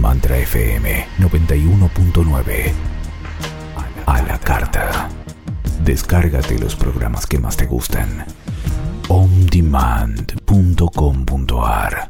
Mantra FM 91.9. A la carta. Descárgate los programas que más te gustan. ondemand.com.ar.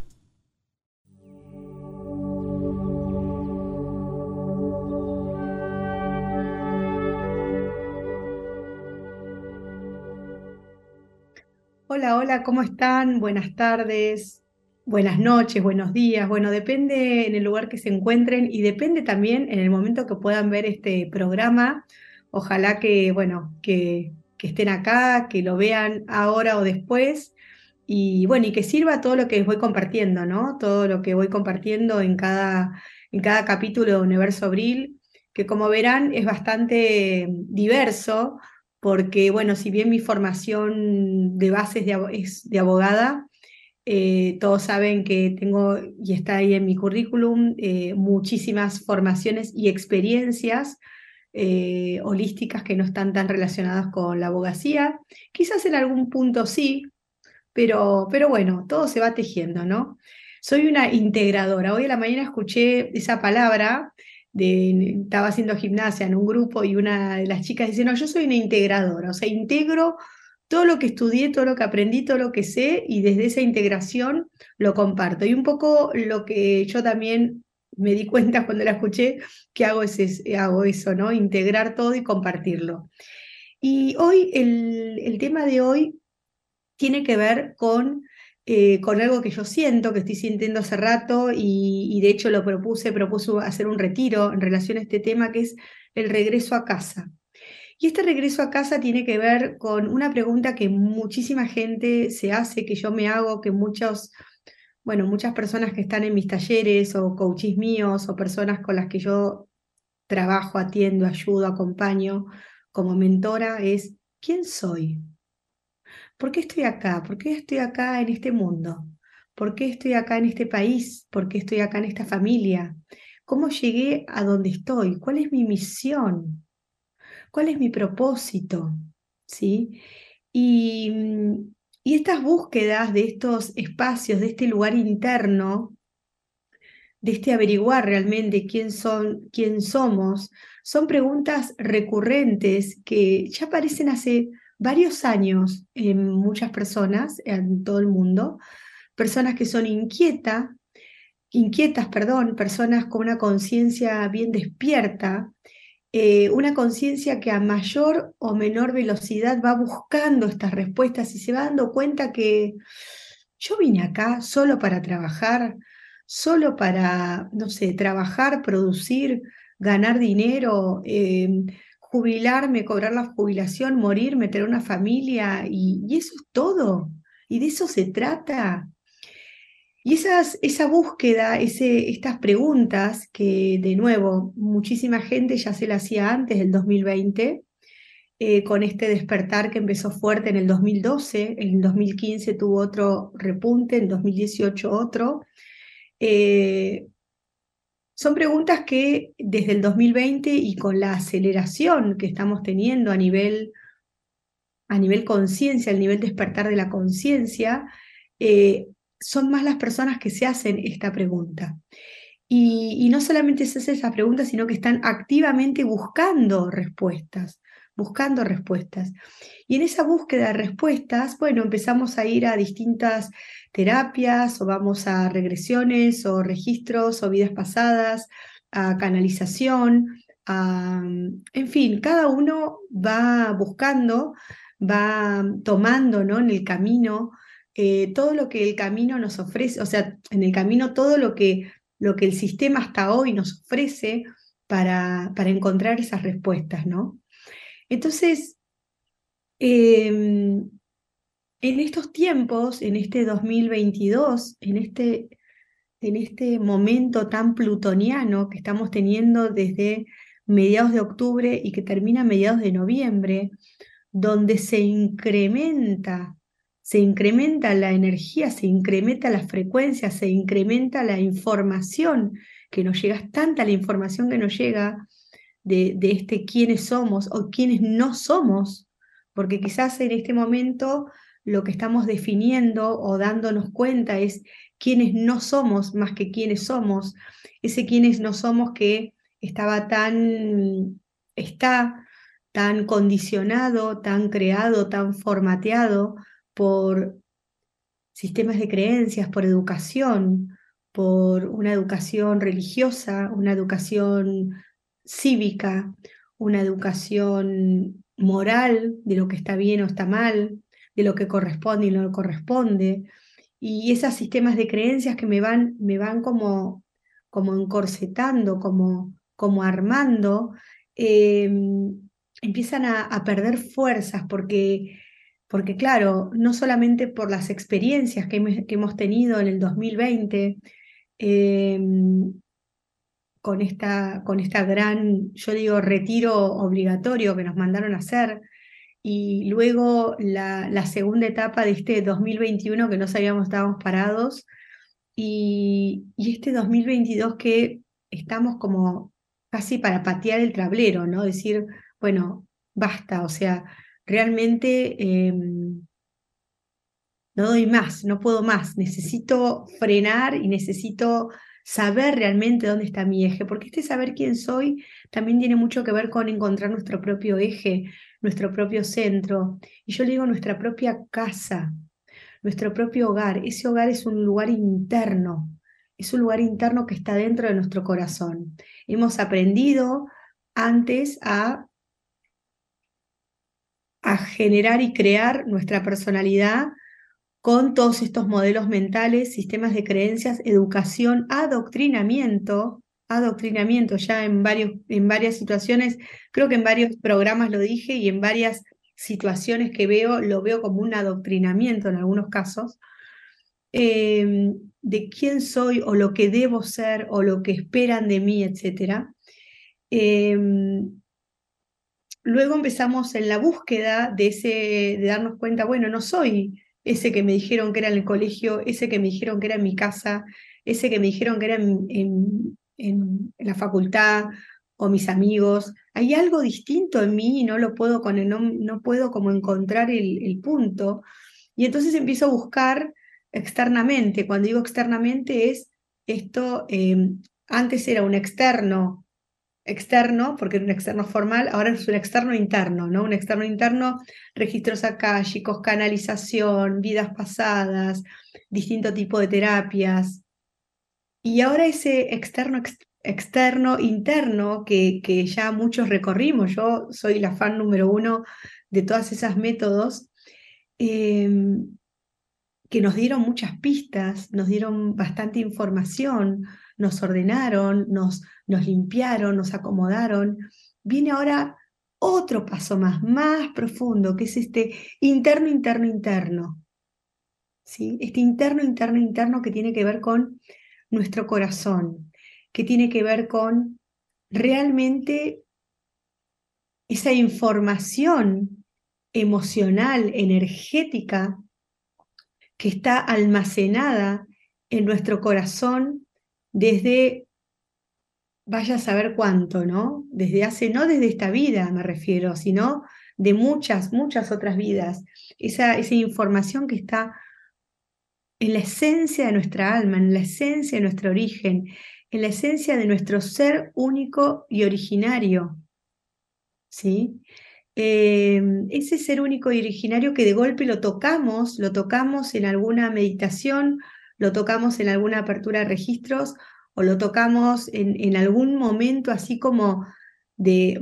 Hola, hola, ¿cómo están? Buenas tardes, buenas noches, buenos días. Bueno, depende en el lugar que se encuentren y depende también en el momento que puedan ver este programa. Ojalá que, bueno, que estén acá, que lo vean ahora o después. Y bueno, y que sirva todo lo que les voy compartiendo, ¿no? Todo lo que voy compartiendo en cada capítulo de Universo Abril, que como verán es bastante diverso porque, bueno, si bien mi formación de base es de abogada, todos saben que tengo, y está ahí en mi currículum, muchísimas formaciones y experiencias holísticas que no están tan relacionadas con la abogacía. Quizás en algún punto sí, pero bueno, todo se va tejiendo, ¿no? Soy una integradora. Hoy a la mañana escuché esa palabra, estaba haciendo gimnasia en un grupo y una de las chicas dice, no, yo soy una integradora, o sea, integro todo lo que estudié, todo lo que aprendí, todo lo que sé y desde esa integración lo comparto. Y un poco lo que yo también me di cuenta cuando la escuché que hago eso, ¿no? Integrar todo y compartirlo. Y hoy, el tema de hoy tiene que ver con algo que yo siento, que estoy sintiendo hace rato y de hecho lo propuse hacer un retiro en relación a este tema que es el regreso a casa. Y este regreso a casa tiene que ver con una pregunta que muchísima gente se hace, que yo me hago, que muchas personas que están en mis talleres o coaches míos o personas con las que yo trabajo, atiendo, ayudo, acompaño como mentora es, ¿quién soy? ¿Por qué estoy acá? ¿Por qué estoy acá en este mundo? ¿Por qué estoy acá en este país? ¿Por qué estoy acá en esta familia? ¿Cómo llegué a donde estoy? ¿Cuál es mi misión? ¿Cuál es mi propósito? ¿Sí? Y, y estas búsquedas de estos espacios, de este lugar interno, de este averiguar realmente quién somos, son preguntas recurrentes que ya aparecen hace varios años en muchas personas, en todo el mundo, personas que son inquietas, perdón, personas con una conciencia bien despierta, una conciencia que a mayor o menor velocidad va buscando estas respuestas y se va dando cuenta que yo vine acá solo para trabajar, solo para, no sé, trabajar, producir, ganar dinero, jubilarme, cobrar la jubilación, morirme, tener una familia y eso es todo. Y de eso se trata. Y esa búsqueda, estas preguntas que de nuevo muchísima gente ya se la hacía antes del 2020, con este despertar que empezó fuerte en el 2012, en el 2015 tuvo otro repunte, en el 2018 otro. Eh, Son preguntas que desde el 2020 y con la aceleración que estamos teniendo a nivel conciencia, al nivel despertar de la conciencia, eh, son más las personas que se hacen esta pregunta. Y no solamente se hace esa pregunta, sino que están activamente buscando respuestas, buscando respuestas. Y en esa búsqueda de respuestas, bueno, empezamos a ir a distintas terapias o vamos a regresiones o registros o vidas pasadas, a canalización, en fin, cada uno va buscando, va tomando, ¿no? En el camino todo lo que el camino nos ofrece, o sea, en el camino todo lo que el sistema hasta hoy nos ofrece para encontrar esas respuestas, ¿no? Entonces, en estos tiempos, en este 2022, en este momento tan plutoniano que estamos teniendo desde mediados de octubre y que termina a mediados de noviembre, donde se incrementa la energía, se incrementa la frecuencia, se incrementa la información que nos llega, es tanta la información que nos llega de este quiénes somos o quiénes no somos, porque quizás en este momento lo que estamos definiendo o dándonos cuenta es quiénes no somos más que quiénes somos, ese quiénes no somos que está tan condicionado, tan creado, tan formateado por sistemas de creencias, por educación, por una educación religiosa, una educación cívica, una educación moral de lo que está bien o está mal, de lo que corresponde y no corresponde. Y esos sistemas de creencias que me van como encorsetando, como armando, eh, empiezan a perder fuerzas porque claro, no solamente por las experiencias que hemos tenido en el 2020, eh, con esta gran, yo digo, retiro obligatorio que nos mandaron a hacer, y luego la segunda etapa de este 2021 que no sabíamos, estábamos parados, y este 2022 que estamos como casi para patear el tablero, ¿no? Decir, bueno, basta, o sea, realmente no doy más, no puedo más, necesito frenar y necesito saber realmente dónde está mi eje, porque este saber quién soy también tiene mucho que ver con encontrar nuestro propio eje, nuestro propio centro, y yo le digo nuestra propia casa, nuestro propio hogar. Ese hogar es un lugar interno, es un lugar interno que está dentro de nuestro corazón. Hemos aprendido antes a generar y crear nuestra personalidad con todos estos modelos mentales, sistemas de creencias, educación, adoctrinamiento ya en varias situaciones, creo que en varios programas lo dije y en varias situaciones que veo, lo veo como un adoctrinamiento en algunos casos, de quién soy o lo que debo ser o lo que esperan de mí, etcétera. Luego empezamos en la búsqueda de darnos cuenta, bueno, no soy ese que me dijeron que era en el colegio, ese que me dijeron que era en mi casa, ese que me dijeron que era en la facultad o mis amigos. Hay algo distinto en mí y no lo puedo no puedo como encontrar el punto. Y entonces empiezo a buscar externamente. Cuando digo externamente es esto, antes era un externo, porque era un externo formal, ahora es un externo interno, ¿no? Un externo interno, registros akáshicos, canalización, vidas pasadas, distinto tipo de terapias. Y ahora ese externo interno que ya muchos recorrimos, yo soy la fan número uno de todas esas métodos, eh, que nos dieron muchas pistas, nos dieron bastante información, nos ordenaron, nos limpiaron, nos acomodaron. Viene ahora otro paso más profundo, que es este interno, interno, interno. ¿Sí? Este interno, interno, interno que tiene que ver con nuestro corazón, que tiene que ver con realmente esa información emocional, energética, que está almacenada en nuestro corazón desde, vaya a saber cuánto, ¿no? No desde esta vida me refiero, sino de muchas, muchas otras vidas. Esa información que está en la esencia de nuestra alma, en la esencia de nuestro origen, en la esencia de nuestro ser único y originario, ¿sí? Ese ser único y originario que de golpe lo tocamos en alguna meditación, lo tocamos en alguna apertura de registros o lo tocamos en algún momento así como de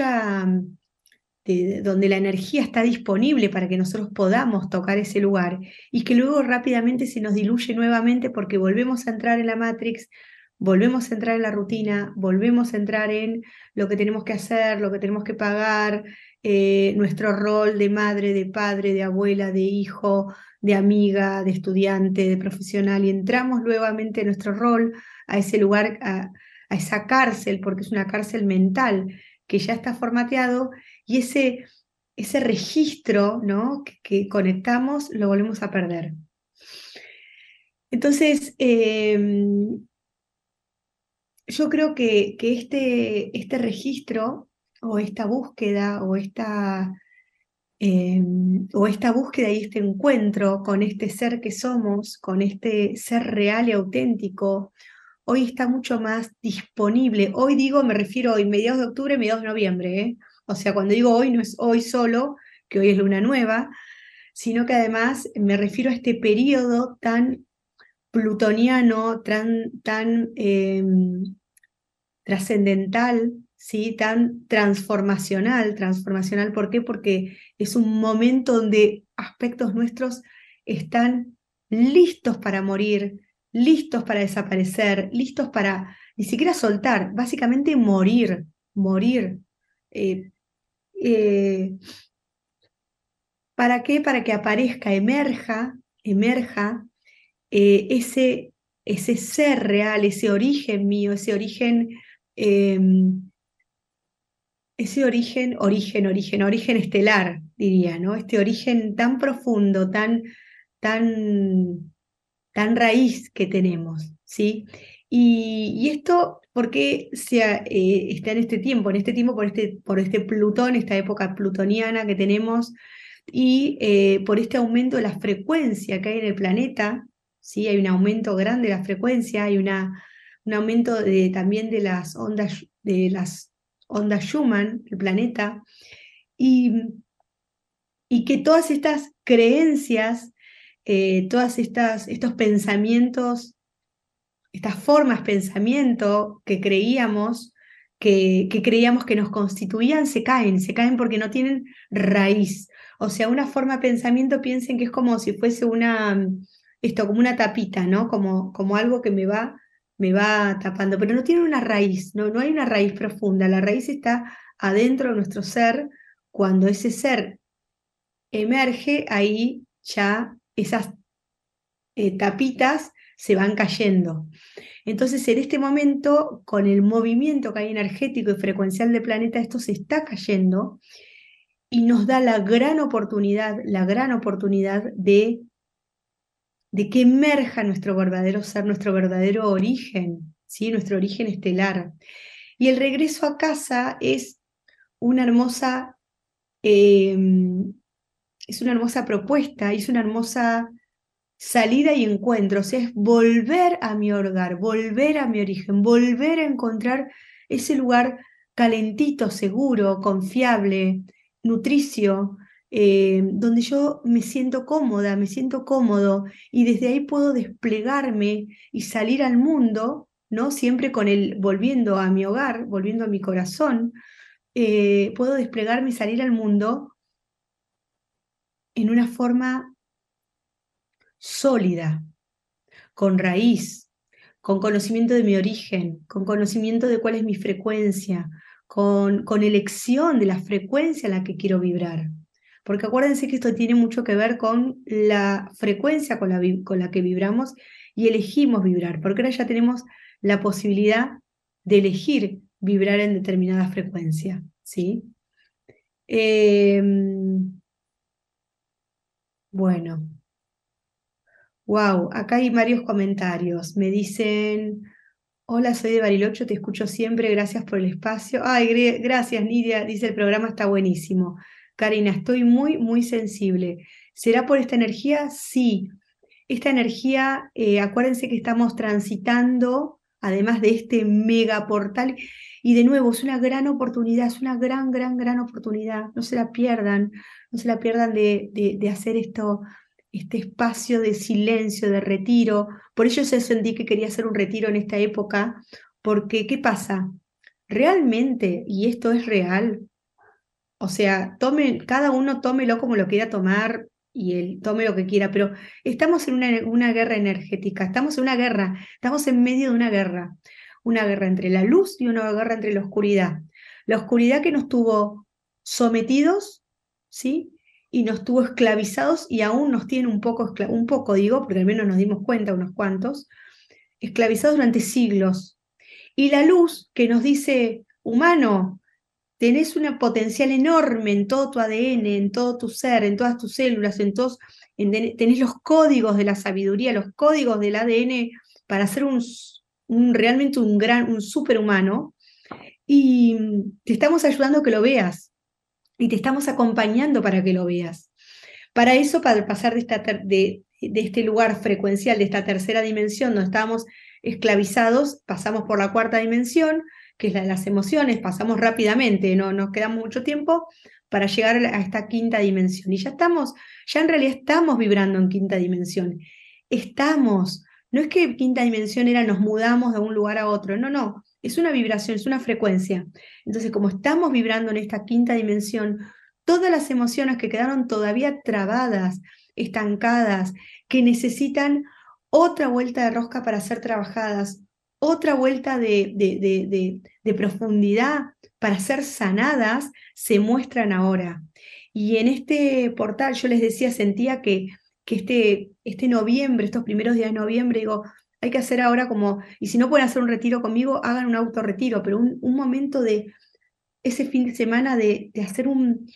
donde la energía está disponible para que nosotros podamos tocar ese lugar y que luego rápidamente se nos diluye nuevamente porque volvemos a entrar en la Matrix, volvemos a entrar en la rutina, volvemos a entrar en lo que tenemos que hacer, lo que tenemos que pagar, nuestro rol de madre, de padre, de abuela, de hijo, de amiga, de estudiante, de profesional, y entramos nuevamente en nuestro rol, a ese lugar, a esa cárcel, porque es una cárcel mental que ya está formateado, y ese registro, ¿no? que conectamos lo volvemos a perder. Entonces, yo creo que este registro o esta búsqueda o o esta búsqueda y este encuentro con este ser que somos, con este ser real y auténtico, hoy está mucho más disponible. Hoy digo, me refiero hoy, mediados de octubre, mediados de noviembre, ¿eh? O sea, cuando digo hoy, no es hoy solo, que hoy es luna nueva, sino que además me refiero a este periodo tan plutoniano, tan trascendental, ¿sí? Tan transformacional. ¿Por qué? Porque es un momento donde aspectos nuestros están listos para morir, listos para desaparecer, listos para ni siquiera soltar, básicamente morir, morir. Eh, eh, ¿Para qué? Para que aparezca, emerja ese ser real, ese origen mío, eh, origen estelar, diría, ¿no? Este origen tan profundo, tan, tan raíz que tenemos, ¿sí? Y esto, ¿por qué está en este tiempo por este Plutón, esta época plutoniana que tenemos, y por este aumento de la frecuencia que hay en el planeta, ¿sí? Hay un aumento grande de la frecuencia, un aumento también de las ondas Schumann del planeta, y, y que todas estas creencias, estos pensamientos, estas formas pensamiento que creíamos que nos constituían, se caen porque no tienen raíz. O sea, una forma de pensamiento, piensen que es como si fuese como una tapita, ¿no? Como algo que me va tapando, pero no tiene una raíz, no hay una raíz profunda. La raíz está adentro de nuestro ser. Cuando ese ser emerge, ahí ya esas tapitas se van cayendo. Entonces, en este momento, con el movimiento que hay energético y frecuencial del planeta, esto se está cayendo y nos da la gran oportunidad de que emerja nuestro verdadero ser, nuestro verdadero origen, ¿sí? Nuestro origen estelar. Y el regreso a casa una hermosa, eh, es una hermosa propuesta, es una hermosa salida y encuentro, o sea, es volver a mi hogar, volver a mi origen, volver a encontrar ese lugar calentito, seguro, confiable, nutricio, donde yo me siento cómoda, me siento cómodo, y desde ahí puedo desplegarme y salir al mundo, ¿no? Siempre volviendo a mi hogar, volviendo a mi corazón, puedo desplegarme y salir al mundo en una forma sólida, con raíz, con conocimiento de mi origen, con conocimiento de cuál es mi frecuencia, con elección de la frecuencia en la que quiero vibrar. Porque acuérdense que esto tiene mucho que ver con la frecuencia con la que vibramos y elegimos vibrar, porque ahora ya tenemos la posibilidad de elegir vibrar en determinada frecuencia, ¿sí? Bueno. Wow, acá hay varios comentarios. Me dicen, hola, soy de Bariloche, te escucho siempre, gracias por el espacio. Ay, gracias, Nidia, dice el programa está buenísimo. Karina, estoy muy, muy sensible. ¿Será por esta energía? Sí. Esta energía, acuérdense que estamos transitando, además de este mega portal, y de nuevo, es una gran oportunidad, es una gran oportunidad. No se la pierdan, no se la pierdan de hacer este espacio de silencio, de retiro. Por ello se sentí que quería hacer un retiro en esta época, porque ¿qué pasa? Realmente, y esto es real, o sea, cada uno tómelo como lo quiera tomar y él tome lo que quiera, pero estamos en una guerra energética, estamos en una guerra, estamos en medio de una guerra entre la luz y una guerra entre la oscuridad que nos tuvo sometidos, ¿sí? Y nos tuvo esclavizados y aún nos tiene un poco digo, porque al menos nos dimos cuenta unos cuantos, esclavizados durante siglos. Y la luz que nos dice, humano, tenés un potencial enorme en todo tu ADN, en todo tu ser, en todas tus células, tenés los códigos de la sabiduría, los códigos del ADN para ser realmente un superhumano, y te estamos ayudando a que lo veas. y te estamos acompañando para que lo veas. Para eso, para pasar de este lugar frecuencial, de esta tercera dimensión donde estábamos esclavizados, pasamos por la cuarta dimensión, que es la de las emociones, pasamos rápidamente, no nos quedamos mucho tiempo para llegar a esta quinta dimensión. Y ya en realidad estamos vibrando en quinta dimensión. Estamos, no es que quinta dimensión era nos mudamos de un lugar a otro, no, es una vibración, es una frecuencia. Entonces, como estamos vibrando en esta quinta dimensión, todas las emociones que quedaron todavía trabadas, estancadas, que necesitan otra vuelta de rosca para ser trabajadas, otra vuelta de profundidad para ser sanadas, se muestran ahora. Y en este portal, yo les decía, sentía que este noviembre, estos primeros días de noviembre, digo, hay que hacer ahora como, y si no pueden hacer un retiro conmigo, hagan un autorretiro, pero un momento de ese fin de semana de hacer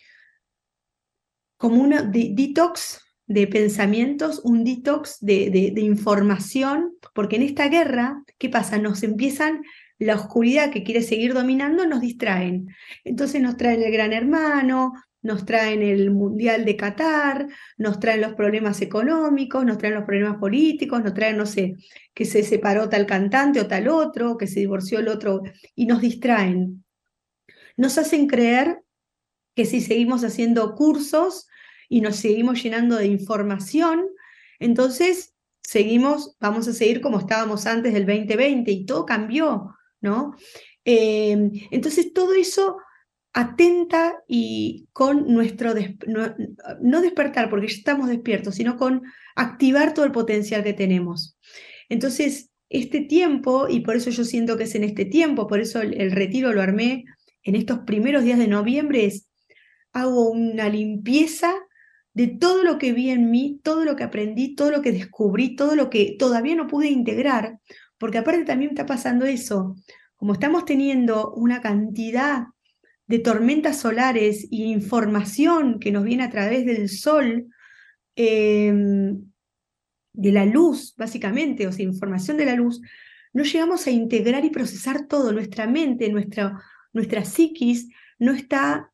como un detox de pensamientos, un detox de información, porque en esta guerra, ¿qué pasa? La oscuridad que quiere seguir dominando, nos distraen. Entonces nos traen el Gran Hermano, nos traen el Mundial de Qatar, nos traen los problemas económicos, nos traen los problemas políticos, nos traen, no sé, que se separó tal cantante o tal otro, que se divorció el otro, y nos distraen. Nos hacen creer que si seguimos haciendo cursos y nos seguimos llenando de información, entonces vamos a seguir como estábamos antes del 2020 y todo cambió, ¿no? Entonces todo eso atenta y con nuestro, no despertar, porque ya estamos despiertos, sino con activar todo el potencial que tenemos. Entonces, este tiempo, y por eso yo siento que es en este tiempo, por eso el retiro lo armé en estos primeros días de noviembre, hago una limpieza de todo lo que vi en mí, todo lo que aprendí, todo lo que descubrí, todo lo que todavía no pude integrar, porque aparte también está pasando eso, como estamos teniendo una cantidad de tormentas solares y información que nos viene a través del sol, de la luz, básicamente, o sea, información de la luz, no llegamos a integrar y procesar todo. Nuestra mente, nuestra psiquis no está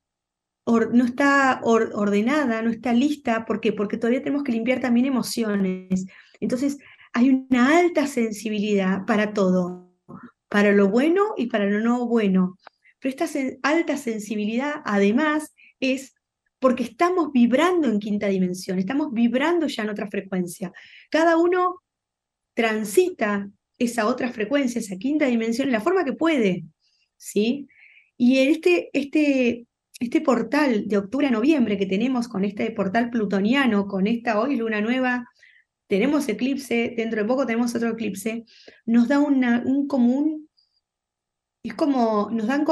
ordenada, no está lista. ¿Por qué? Porque todavía tenemos que limpiar también emociones. Entonces, hay una alta sensibilidad para todo, para lo bueno y para lo no bueno. Pero esta alta sensibilidad, además, es porque estamos vibrando en quinta dimensión, estamos vibrando ya en otra frecuencia. Cada uno transita esa otra frecuencia, esa quinta dimensión, en la forma que puede, ¿sí? Y en este portal de octubre a noviembre que tenemos con este portal plutoniano, con esta hoy luna nueva, tenemos eclipse, dentro de poco tenemos otro eclipse, nos da un común, es como, nos dan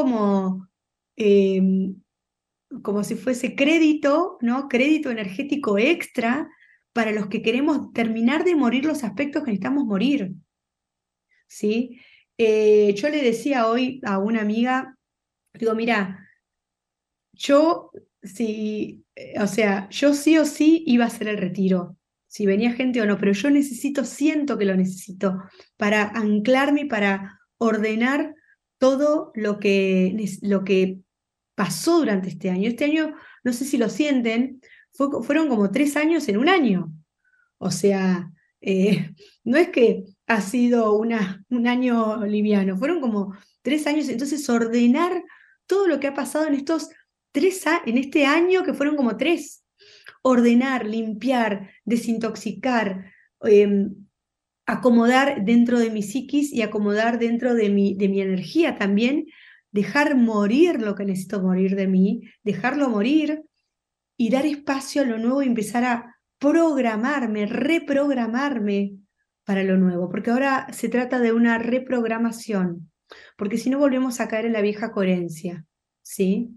como si fuese crédito, ¿no? Crédito energético extra para los que queremos terminar de morir los aspectos que necesitamos morir, ¿sí? Yo le decía hoy a una amiga, digo, mira, yo o sea, yo sí o sí iba a hacer el retiro, si venía gente o no, pero yo siento que lo necesito para anclarme y para ordenar todo lo que pasó durante este año. Este año, no sé si lo sienten, fueron como 3 años en un año. O sea, no es que ha sido un año liviano, fueron como 3 años. Entonces, ordenar todo lo que ha pasado en en este año que fueron como 3. Ordenar, limpiar, desintoxicar, acomodar dentro de mi psiquis y acomodar dentro de mi energía también, dejar morir lo que necesito morir de mí, dejarlo morir y dar espacio a lo nuevo y empezar a programarme, reprogramarme para lo nuevo, porque ahora se trata de una reprogramación, porque si no volvemos a caer en la vieja coherencia, ¿sí?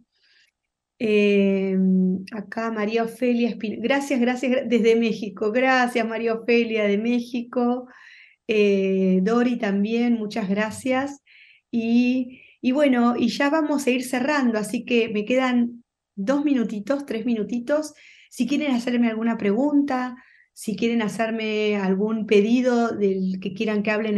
Acá María Ofelia gracias, desde México, gracias María Ofelia de México. Dori también, muchas gracias. Y bueno, y ya vamos a ir cerrando, así que me quedan 2 minutitos, 3 minutitos. Si quieren hacerme alguna pregunta, si quieren hacerme algún pedido del que quieran que hable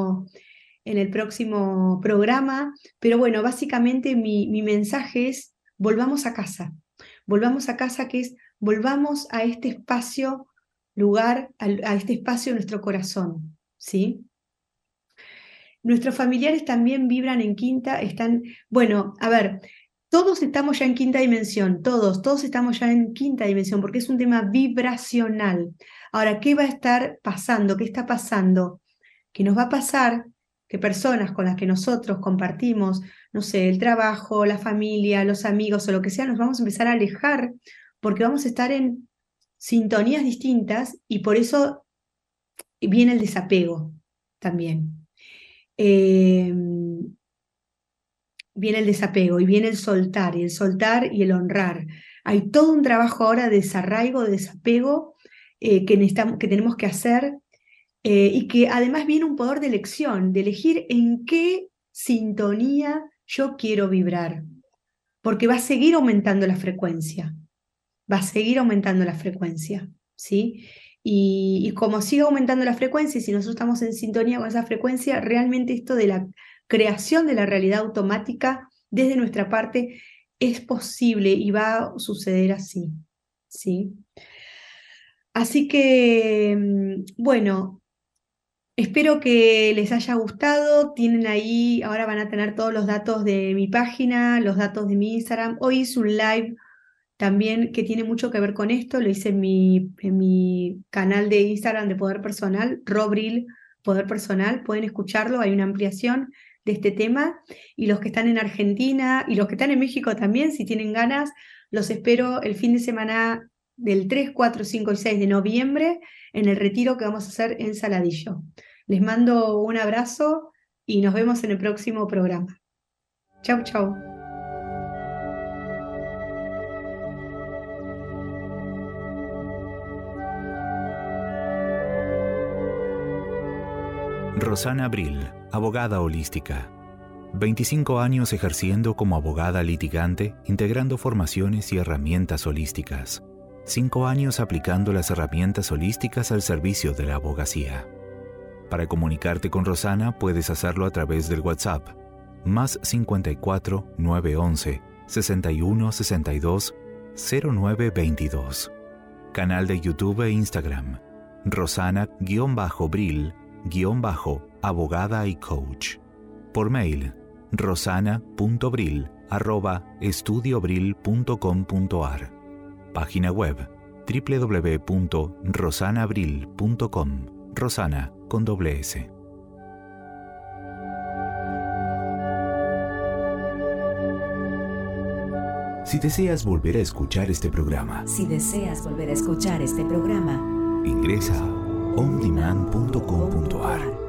en el próximo programa. Pero bueno, básicamente mi mensaje es volvamos a casa. Volvamos a casa, que es, volvamos a este espacio, lugar, a este espacio de nuestro corazón, ¿sí? Nuestros familiares también vibran en quinta, bueno, a ver, todos estamos ya en quinta dimensión, todos estamos ya en quinta dimensión, porque es un tema vibracional. Ahora, ¿qué va a estar pasando? ¿Qué está pasando? Que nos va a pasar que personas con las que nosotros compartimos, no sé, el trabajo, la familia, los amigos o lo que sea, nos vamos a empezar a alejar porque vamos a estar en sintonías distintas y por eso viene el desapego también. Viene el desapego y viene el soltar y el honrar. Hay todo un trabajo ahora de desarraigo, de desapego que tenemos que hacer y que además viene un poder de elección, de elegir en qué sintonía yo quiero vibrar, porque va a seguir aumentando la frecuencia, ¿sí? Y como sigue aumentando la frecuencia, y si nosotros estamos en sintonía con esa frecuencia, realmente esto de la creación de la realidad automática desde nuestra parte es posible y va a suceder así, ¿sí? Así que, bueno, espero que les haya gustado. Tienen ahí, ahora van a tener todos los datos de mi página, los datos de mi Instagram. Hoy hice un live también que tiene mucho que ver con esto, lo hice en mi canal de Instagram de Poder Personal, Robril Poder Personal, pueden escucharlo, hay una ampliación de este tema, y los que están en Argentina y los que están en México también, si tienen ganas, los espero el fin de semana del 3, 4, 5 y 6 de noviembre en el retiro que vamos a hacer en Saladillo. Les mando un abrazo y nos vemos en el próximo programa. Chau, chau. Rosana Abril, abogada holística. 25 años ejerciendo como abogada litigante, integrando formaciones y herramientas holísticas. 5 años aplicando las herramientas holísticas al servicio de la abogacía. Para comunicarte con Rosana puedes hacerlo a través del WhatsApp, más 54 911 61 62 0922. Canal de YouTube e Instagram, Rosana-Bril-abogada y coach. Por mail, rosana.bril@estudiobril.com.ar. Página web, www.rosanabril.com. Rosana con doble S. Si deseas volver a escuchar este programa, ingresa a ondemand.com.ar.